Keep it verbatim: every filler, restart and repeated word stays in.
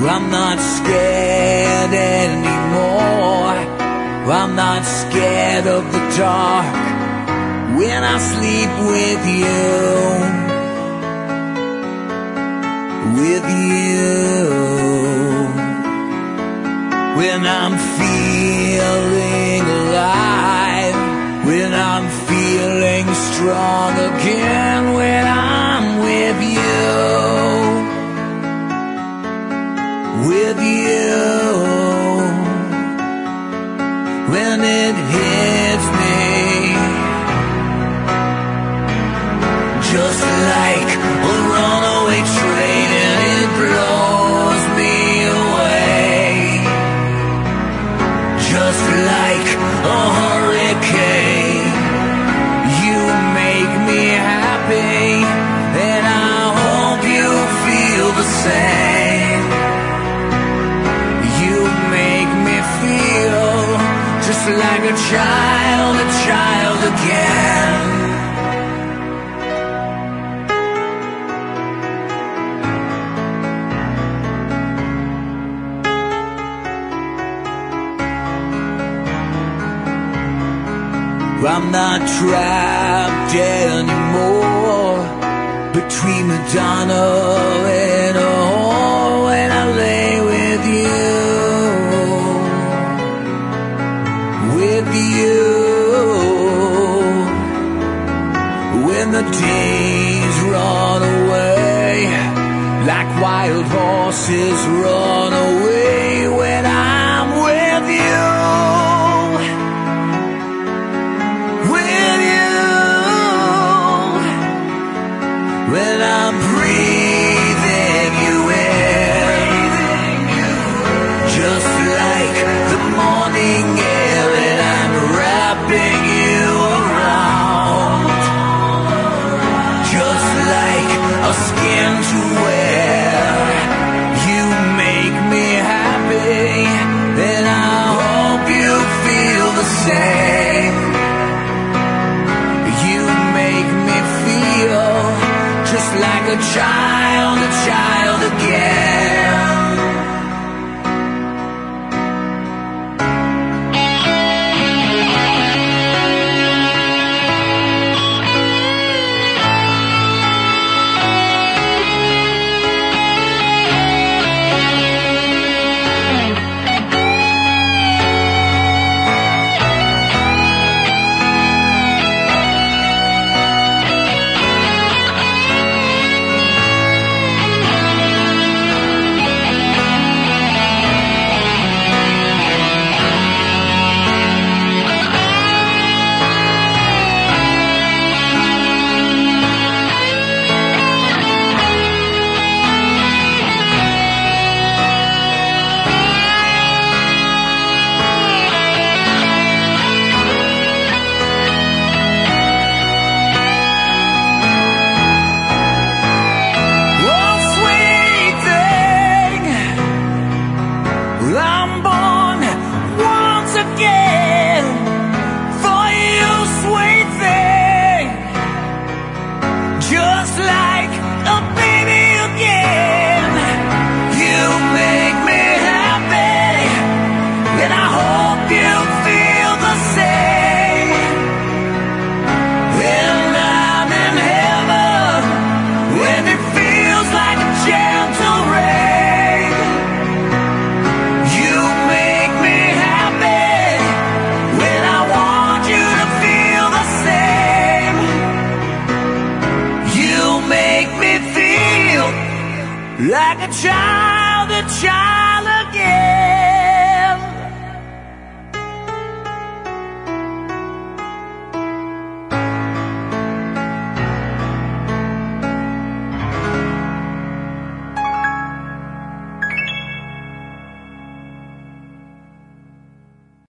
I'm not scared anymore. I'm not scared of the dark when I sleep with you, with you. When I'm feeling alive, when I'm feeling strong again, when I'm with you, with you. When it hits me, just like a runaway train, and it blows me away, just like a hurricane. You make me happy, and I hope you feel the same. You make me feel just like a child, a child again. I'm not trapped anymore between the dawn of it all, when I lay with you, with you. When the days run away like wild horses run away, when I'm with you, with you. When I'm breathing you in, just like the morning air, and I'm wrapping you around, just like a skin to wear. You make me happy, and I hope you feel the same. You make me feel just like a child, a child again. Like a child, a child again.